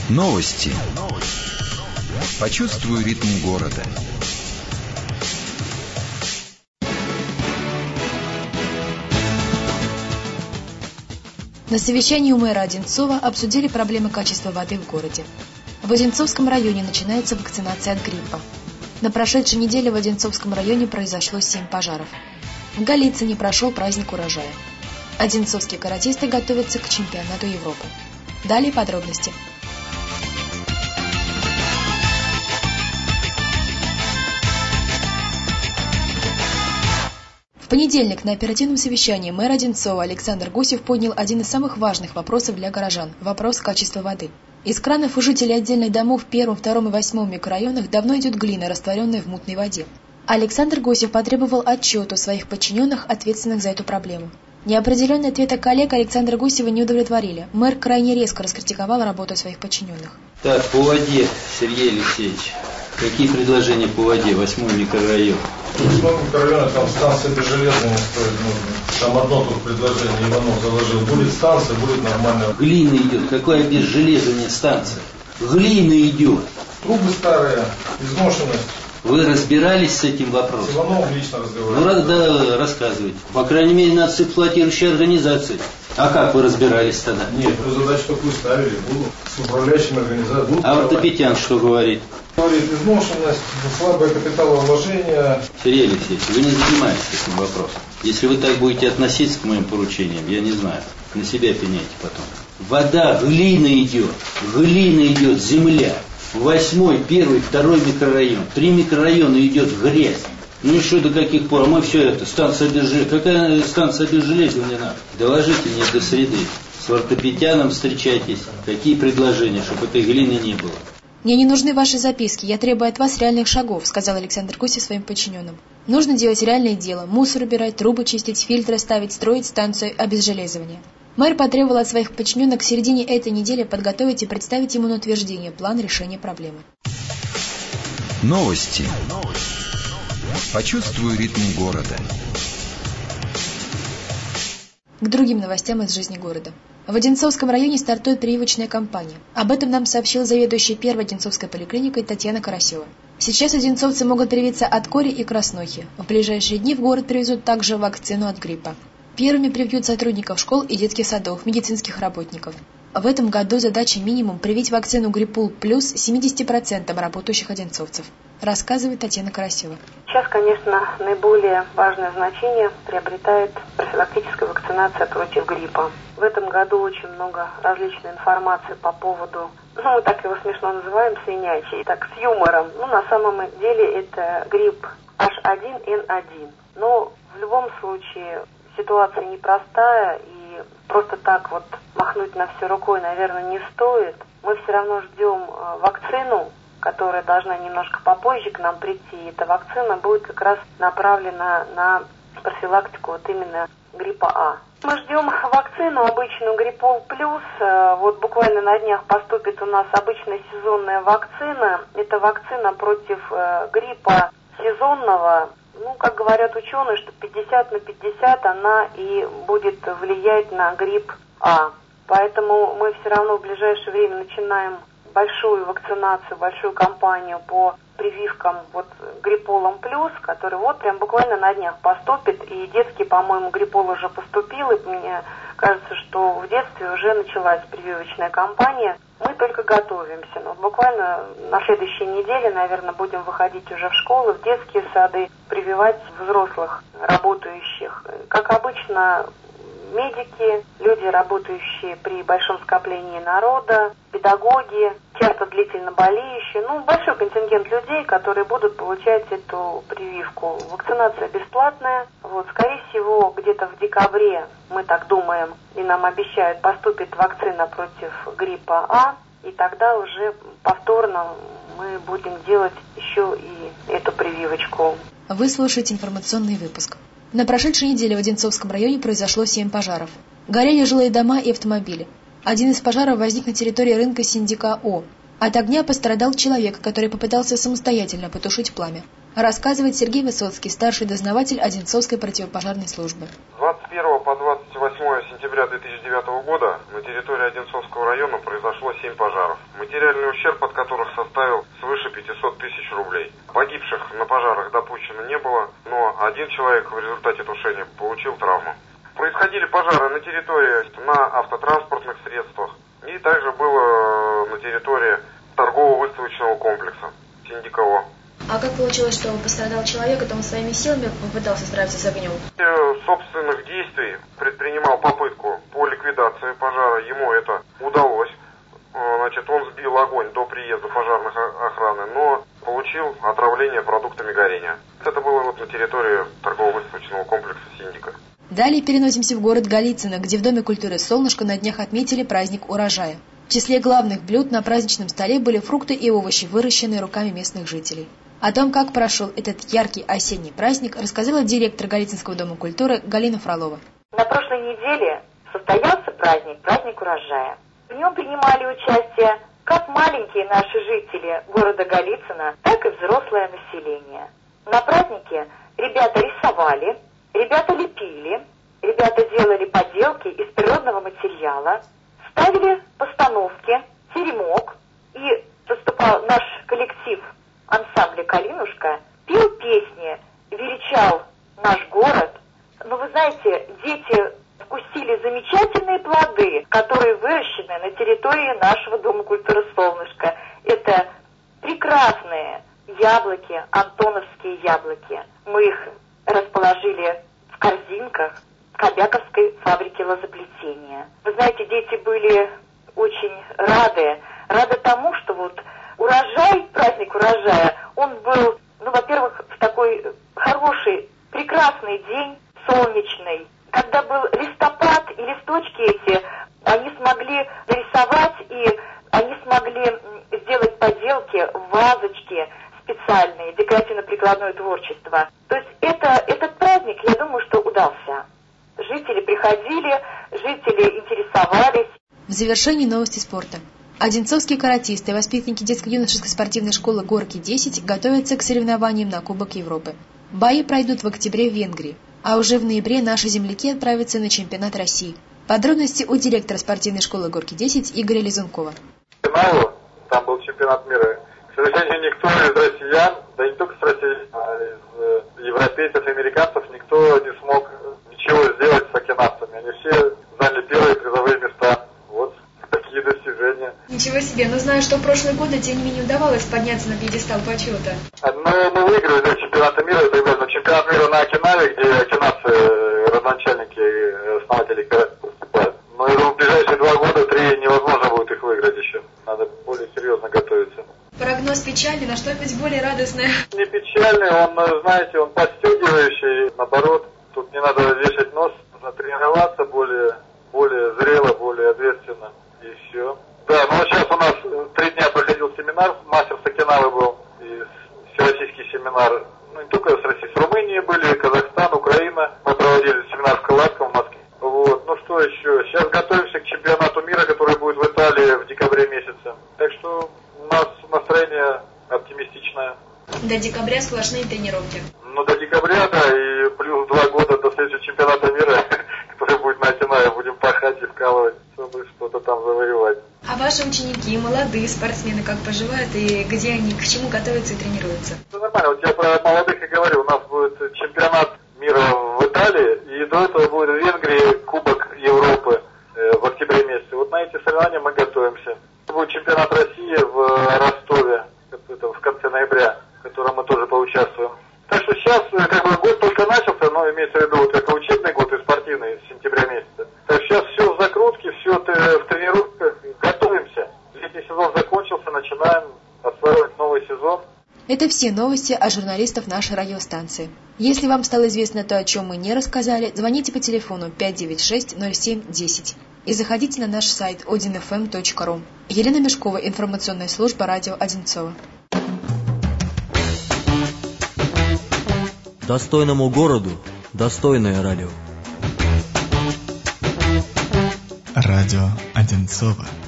Новости. Почувствуй ритм города. На совещании у мэра Одинцова обсудили проблемы качества воды в городе. В Одинцовском районе начинается вакцинация от гриппа. На прошедшей неделе в Одинцовском районе произошло 7 пожаров. В Голицыне прошел праздник урожая. Одинцовские каратисты готовятся к чемпионату Европы. Далее подробности. В понедельник на оперативном совещании мэр Одинцова Александр Гусев поднял один из самых важных вопросов для горожан – вопрос качества воды. Из кранов у жителей отдельных домов в 1, 2 и 8 микрорайонах давно идет глина, растворенная в мутной воде. Александр Гусев потребовал отчет у своих подчиненных, ответственных за эту проблему. Неопределенные ответы коллег Александра Гусева не удовлетворили. Мэр крайне резко раскритиковал работу своих подчиненных. Так, по воде, Сергей Алексеевич, какие предложения по воде, 8-й микрорайон? В 8-м микрорайоне там станция без железа не стоит. Там одно только предложение Иванов заложил. Будет станция, будет нормально. Глина идет. Какая без железа не станция? Глина идет. Трубы старые, изношенность. Вы разбирались с этим вопросом? С Ивановым лично разговаривали. Да, рассказывайте. По крайней мере, надо с эксплуатирующей организацией. А как вы разбирались тогда? Нет, задачу такую ставили, буду с управляющими организациями. А ортопедиан что говорит? Говорит, изношенность, слабое капиталовложение. Сергей Алексеевич, вы не занимаетесь этим вопросом. Если вы так будете относиться к моим поручениям, я не знаю, на себя пеняйте потом. Вода, глина идет, земля. 8-й, 1-й, 2-й микрорайон. 3 микрорайона идет грязь. Ну и что, до каких пор? А мы все это, станция без железа. Какая станция без железа мне надо? Доложите мне до среды. С ортопедианом встречайтесь. Какие предложения, чтобы этой глины не было? «Мне не нужны ваши записки, я требую от вас реальных шагов», сказал Александр Гусев своим подчиненным. «Нужно делать реальное дело, мусор убирать, трубы чистить, фильтры ставить, строить станцию обезжелезывания». Мэр потребовал от своих подчиненных к середине этой недели подготовить и представить ему на утверждение план решения проблемы. Новости. Почувствуй ритм города. К другим новостям из жизни города. В Одинцовском районе стартует прививочная кампания. Об этом нам сообщил заведующий первой Одинцовской поликлиникой Татьяна Карасева. Сейчас одинцовцы могут привиться от кори и краснухи. В ближайшие дни в город привезут также вакцину от гриппа. Первыми привьют сотрудников школ и детских садов, медицинских работников. В этом году задача минимум привить вакцину Гриппул плюс 70% работающих одинцовцев, рассказывает Татьяна Карасева. Сейчас, конечно, наиболее важное значение приобретает профилактическая вакцинация против гриппа. В этом году очень много различной информации по поводу, мы так его смешно называем, свинячий, так с юмором. На самом деле это грипп H1N1. Но в любом случае ситуация непростая, и просто так вот махнуть на все рукой, наверное, не стоит. Мы все равно ждем вакцину, которая должна немножко попозже к нам прийти. Эта вакцина будет как раз направлена на профилактику вот именно гриппа А. Мы ждем вакцину обычную Гриппол плюс. Вот буквально на днях поступит у нас обычная сезонная вакцина. Это вакцина против гриппа сезонного. Как говорят ученые, что 50/50 она и будет влиять на грипп А. Поэтому мы все равно в ближайшее время начинаем большую вакцинацию, большую кампанию по прививкам Грипполом плюс, который прям буквально на днях поступит. И детский, по-моему, Гриппол уже поступил, и мне кажется, что в детстве уже началась прививочная кампания. Мы только готовимся, но буквально на следующей неделе, наверное, будем выходить уже в школы, в детские сады, прививать взрослых работающих. Как обычно, медики, люди, работающие при большом скоплении народа, педагоги, часто длительно болеющие, большой контингент людей, которые будут получать эту прививку. Вакцинация бесплатная. Скорее всего, где-то в декабре, мы так думаем, и нам обещают, поступит вакцина против гриппа А, и тогда уже повторно мы будем делать еще и эту прививочку. Вы слушаете информационный выпуск. На прошедшей неделе в Одинцовском районе произошло 7 пожаров. Горели жилые дома и автомобили. Один из пожаров возник на территории рынка Синдика О. От огня пострадал человек, который попытался самостоятельно потушить пламя. Рассказывает Сергей Высоцкий, старший дознаватель Одинцовской противопожарной службы. С 21 по 28 8 сентября 2009 года на территории Одинцовского района произошло 7 пожаров, материальный ущерб от которых составил свыше 500 тысяч рублей. Погибших на пожарах допущено не было, но один человек в результате тушения получил травму. Происходили пожары на территории, на автотранспортных средствах и также было на территории торгово-выставочного комплекса Синдиково. А как получилось, что пострадал человек, и он своими силами попытался справиться с огнем? Собственных действий предпринимал попытку по ликвидации пожара, ему это удалось. Значит, он сбил огонь до приезда пожарной охраны, но получил отравление продуктами горения. Это было вот на территории торгово-выставочного комплекса Синдика. Далее переносимся в город Голицыно, где в Доме культуры «Солнышко» на днях отметили праздник урожая. В числе главных блюд на праздничном столе были фрукты и овощи, выращенные руками местных жителей. О том, как прошел этот яркий осенний праздник, рассказала директор Голицынского дома культуры Галина Фролова. На прошлой неделе состоялся праздник урожая. В нем принимали участие как маленькие наши жители города Голицыно, так и взрослое население. На празднике ребята рисовали, ребята лепили, ребята делали поделки из природного материала, ставили постановки, теремок, и выступал наш коллектив ансамбля «Калинушка», пел песни, величал наш город. Но вы знаете, дети вкусили замечательные плоды, которые выращены на территории нашего Дома культуры «Солнышко». Это прекрасные яблоки, антоновские яблоки. Мы их расположили в корзинках в Кобяковской фабрике лозоплетения. Вы знаете, дети были очень рады тому, что вот урожай, праздник урожая, он был, во-первых, в такой хороший, прекрасный день, солнечный, когда был листопад, и листочки эти, они смогли нарисовать, и они смогли сделать поделки, вазочки специальные, декоративно-прикладное творчество. То есть этот праздник, я думаю, что удался. Жители приходили, жители интересовались. В завершении новости спорта. Одинцовские каратисты и воспитанники детско-юношеской спортивной школы «Горки-10» готовятся к соревнованиям на Кубок Европы. Бои пройдут в октябре в Венгрии, а уже в ноябре наши земляки отправятся на чемпионат России. Подробности у директора спортивной школы «Горки-10» Игоря Лизункова. Там был чемпионат мира. К сожалению, никто из россиян, да не только с России, а из европейцев и американцев, никто не смог ничего сделать с окинавцами. Они все заняли первые призовые места. Вот такие достижения. Ничего себе, но знаю, что в прошлые годы, тем не менее, удавалось подняться на пьедестал почета. Мы выиграли чемпионат мира, но чемпионат мира на Окинаве, где окинавцы, родоначальники, основатели выступают. Но я думаю, в ближайшие 2 года, 3 невозможно будет их выиграть еще. Надо более серьезно готовиться. Прогноз печальный, на что-нибудь более радостное? Не печальный, он, знаете, он подстегивающий, наоборот. Тут не надо вешать нос, нужно тренироваться более зрело, более ответственно, и все. Да, ну сейчас у нас 3 дня проходил семинар, мастер с Окинавы был, и всероссийский семинар, ну не только с Россией, с Румынией были, Казахстан, Украина. Мы проводили семинар в Крылатском, в Москве. Вот, ну что еще, сейчас готовимся к чемпионату мира, который будет в Италии в декабре месяце. Так что у нас настроение оптимистичное. До декабря сплошные тренировки. Ну, до декабря, да, и плюс 2 года до следующего чемпионата мира, который будет на Окинаве, будем пахать и вкалывать, чтобы что-то там завоевать. А ваши ученики, молодые спортсмены, как поживают и где они, к чему готовятся и тренируются? Ну, нормально, вот я про молодых и говорю, у нас будет чемпионат мира в Италии, и до этого будет в Венгрии Кубок Европы в октябре месяце. Вот на эти соревнования мы готовимся. Будет чемпионат России в Ростове в конце ноября, в котором мы тоже поучаствуем. Так что сейчас год только начался, но имеется в виду вот как учебный год и спортивный с сентября месяца. Так что сейчас все в закрутке, все в тренировках, готовимся. Летний сезон закончился, начинаем осваивать новый сезон. Это все новости от журналистов нашей радиостанции. Если вам стало известно то, о чем мы не рассказали, звоните по телефону 596-07-10 и заходите на наш сайт odinfm.ru. Елена Мешкова, информационная служба радио Одинцово. Достойному городу достойное радио. Радио Одинцово.